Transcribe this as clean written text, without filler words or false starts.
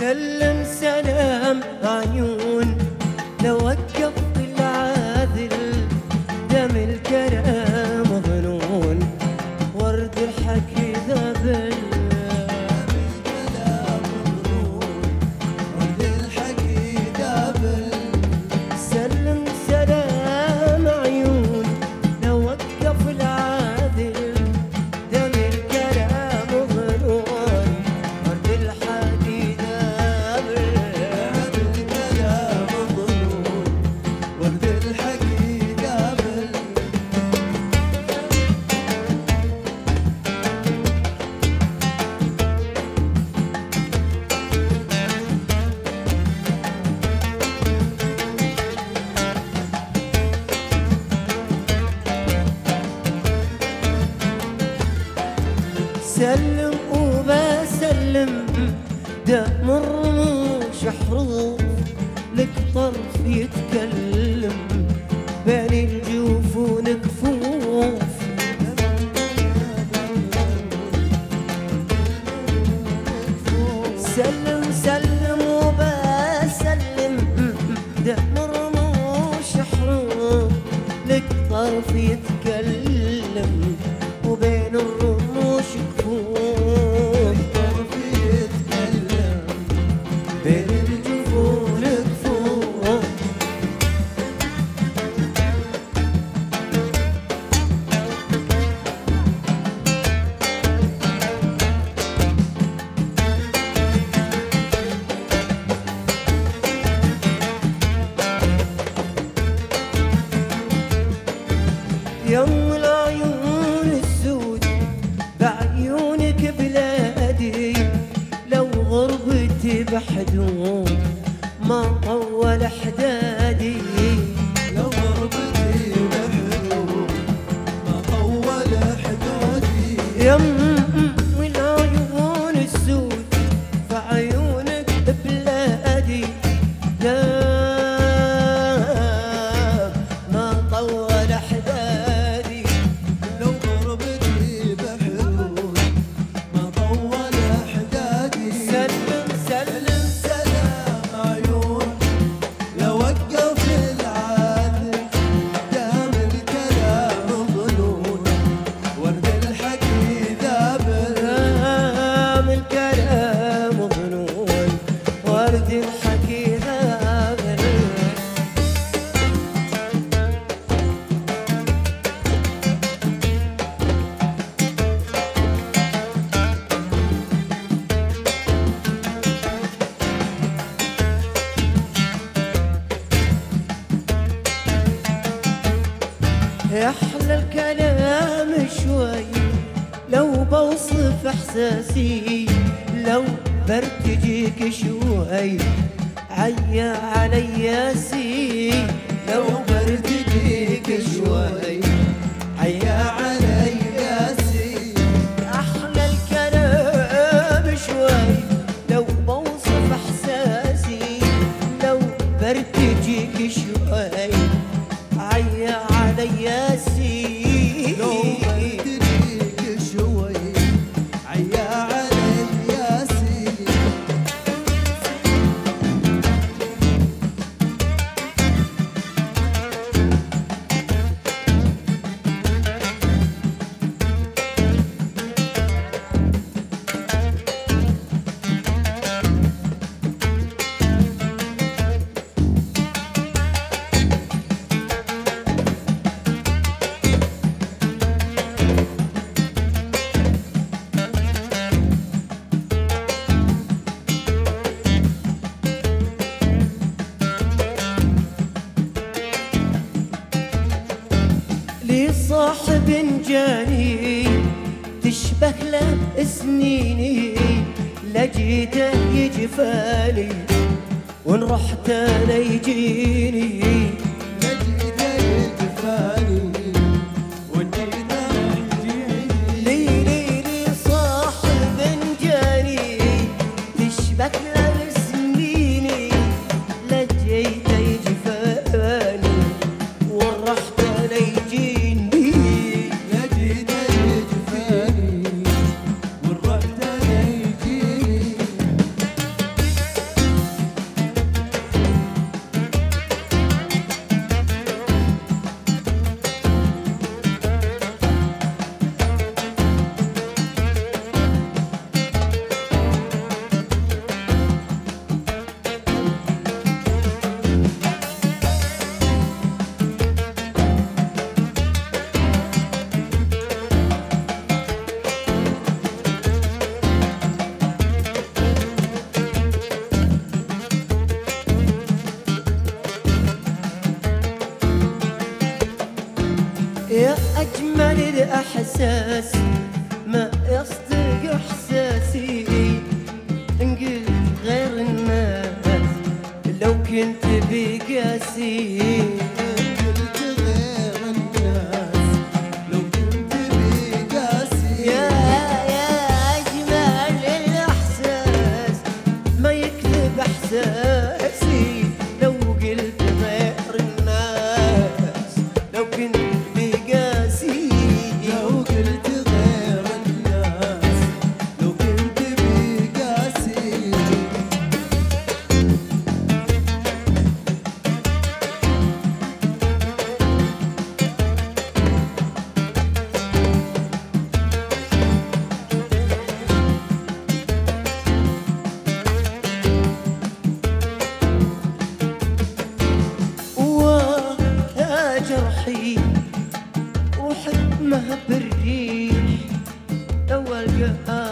سلم سلام عيون لو وقف العاذل، دم الكلام ظنون ورد الحكي ذبل. سلم سلام عيون لو وقف العاذل، دم الكلام ظنون ورد الحكي ذبل. سلم وبسلم دم الرموش حروف لك طرف يتكلم بين الجفون كفوف. سلم سلم وبسلم دم الرموش حروف لك طرف يتكلم وبين الرموش كفوف. بين الجفون كفوف. يوم العيون السود بعيونك بلادي، لو غربتي بحدود ما طول حدادي. لو غربتي بحدود ما طول حدودي. يم العيون السود بعيونك بلادي، لا ما طول حدادي. لو غربتي بحدود ما طول حدادي. سلم سلم سلام عيون لو وقف العادل، دام الكلام ظنون ورد الحكي ذابل. دام الكلام ظنون ورد الحكي ذابل. يحلى الكلام شوي لو بوصف احساسي، لو برتجيك شوي عيا علي سي. لو برتجيك شوي عيا علي ياسي. احلى الكلام شوي لو بوصف احساسي، لو برتجيك شوي عيا علي سي. لو برتجيك شوي عيا علي ياسي. لي صاحب جاني تشبه له سنيني، لجيته يجفالي وان رحت انا يجيني. لجيته يجفالي وان جيته يجيني. لي صاحب جاني تشبه له سنيني، لجيته يجفالي وان رحت انا يجيني. لجيته يجفالي وان رحت انا يجيني. يا أجمل الأحساس ما يصدق إحساسي إن قلت غير الناس لو كنت بقاسي قلت غير الناس لو كنت بقاسي يا أجمل الأحساس ما يكذب إحساسي لو قلت غير الناس لو كنت بقاسي لو قلت غير الناس لو كنت بقاسي ويا جرحي وحكمها بالريح لو ألقاها